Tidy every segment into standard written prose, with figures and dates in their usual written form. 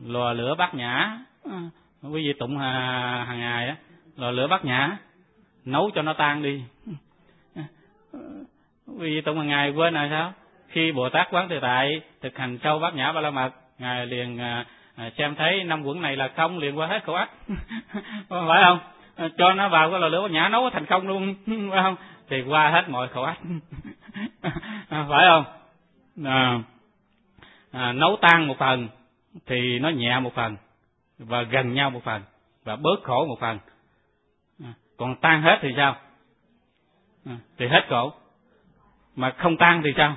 lò lửa bát nhã, quý vị tụng hàng ngày á, lò lửa bát nhã, nấu cho nó tan đi. Quý vị tụng hàng ngày quên rồi sao? Khi Bồ Tát Quán Tự Tại thực hành sâu bát nhã ba la mật, ngài liền xem thấy 5 quẩn này là không, liền qua hết khẩu ách. Phải không? Cho nó vào cái lò lửa bát nhã nấu thành công luôn, phải không? Thì qua hết mọi khẩu ách. Phải không? Nấu tan một phần thì nó nhẹ một phần và gần nhau một phần và bớt khổ một phần. Còn tan hết thì sao? Thì hết khổ. Mà không tan thì sao?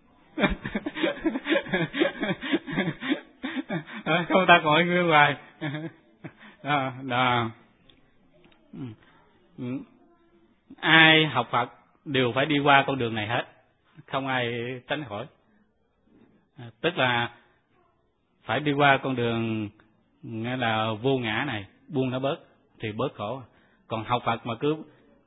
Không tan mọi nguyên hoài. Ai học Phật đều phải đi qua con đường này hết, không ai tránh khỏi. Tức là phải đi qua con đường nghĩa là vô ngã này, buông nó bớt thì bớt khổ. Còn học Phật mà cứ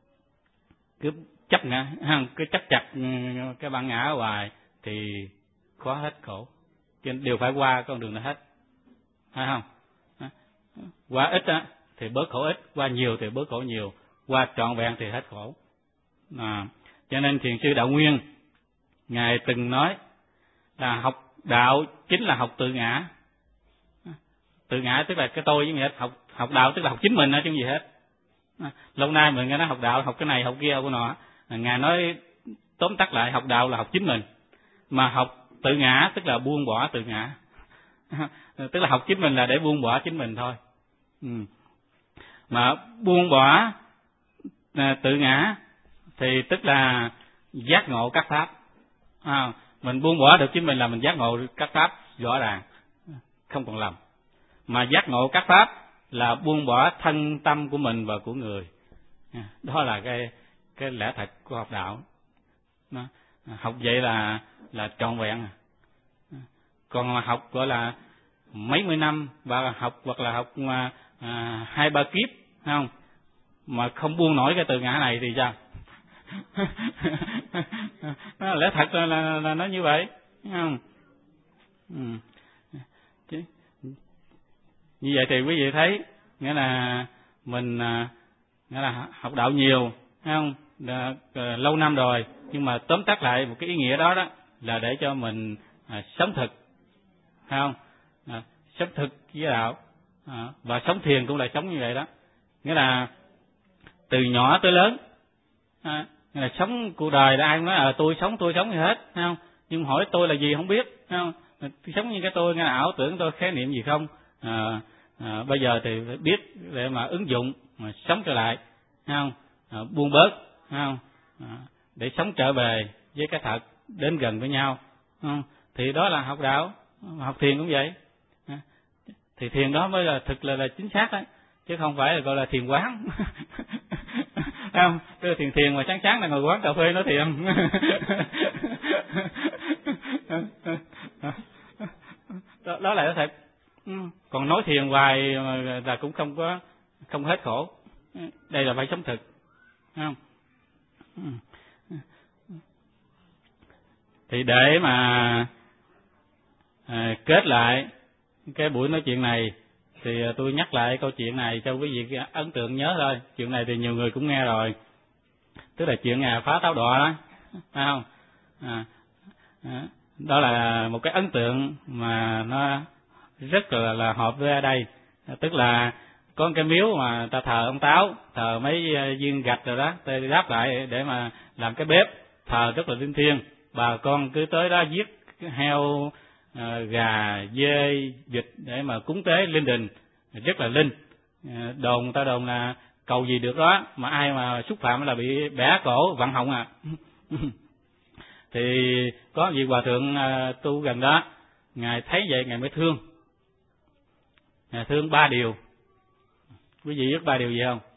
chấp ngã, cứ chấp chặt cái bản ngã hoài thì khó hết khổ. Cho nên đều phải qua con đường này hết, phải không? Qua ít á thì bớt khổ ít, qua nhiều thì bớt khổ nhiều, qua trọn vẹn thì hết khổ. Cho nên Thiền sư Đạo Nguyên ngài từng nói là học đạo chính là học tự ngã. Tự ngã tức là cái tôi với nghĩa, học đạo tức là học chính mình chứ không gì hết. Lâu nay mình nghe nói học đạo, học cái này, học kia, học cái nọ. Ngài nói tóm tắt lại, học đạo là học chính mình. Mà học tự ngã tức là buông bỏ tự ngã. Tức là học chính mình là để buông bỏ chính mình thôi. Mà buông bỏ tự ngã thì tức là giác ngộ các pháp. Mình buông bỏ được chính mình là mình giác ngộ các pháp rõ ràng, không còn lầm. Mà giác ngộ các pháp là buông bỏ thân tâm của mình và của người. Đó là cái lẽ thật của học đạo. Học vậy là trọn vẹn. Còn mà học gọi là mấy mươi năm và học hoặc là học 2-3 kiếp, không? Mà không buông nổi cái từ ngã này thì sao? Lẽ thật là nó như vậy, không? Như vậy thì quý vị thấy nghĩa là mình nghĩa là học đạo nhiều, không? Lâu năm rồi, nhưng mà tóm tắt lại một cái ý nghĩa đó là để cho mình sống thực, không? Sống thực với đạo, và sống thiền cũng là sống như vậy đó. Nghĩa là từ nhỏ tới lớn, nghĩa là sống cuộc đời là ai cũng nói tôi sống như hết, không? Nhưng hỏi tôi là gì không biết, không? Sống như cái tôi, nghĩa là ảo tưởng tôi, khái niệm gì không? Bây giờ thì phải biết để mà ứng dụng, mà sống trở lại, không? Buông bớt, không? Để sống trở về với cái thật, đến gần với nhau, không? Thì đó là học đạo. Học thiền cũng vậy. Thì thiền đó mới là thực là chính xác đấy, chứ không phải là gọi là thiền quán. Không, tức là thiền mà sáng là ngồi quán cà phê nói thiền. Đó là thật. Còn nói thiền hoài là cũng không hết khổ. Đây là phải sống thực, không? Thì để mà kết lại cái buổi nói chuyện này thì tôi nhắc lại câu chuyện này cho quý vị ấn tượng nhớ thôi. Chuyện này thì nhiều người cũng nghe rồi, tức là chuyện phá táo đọa đó, phải không? Đó là một cái ấn tượng mà nó rất là hợp với ở đây. Tức là có cái miếu mà ta thờ ông Táo, thờ mấy viên gạch rồi đó, ta đáp lại để mà làm cái bếp, thờ rất là linh thiêng. Bà con cứ tới đó giết heo, gà, dê, vịt để mà cúng tế linh đình, rất là linh. Đồn ta đồn là cầu gì được đó, mà ai mà xúc phạm là bị bẻ cổ vặn họng à. Thì có vị hòa thượng tu gần đó, ngài thấy vậy ngài mới thương. Ngài thương 3 điều. Quý vị biết 3 điều gì không?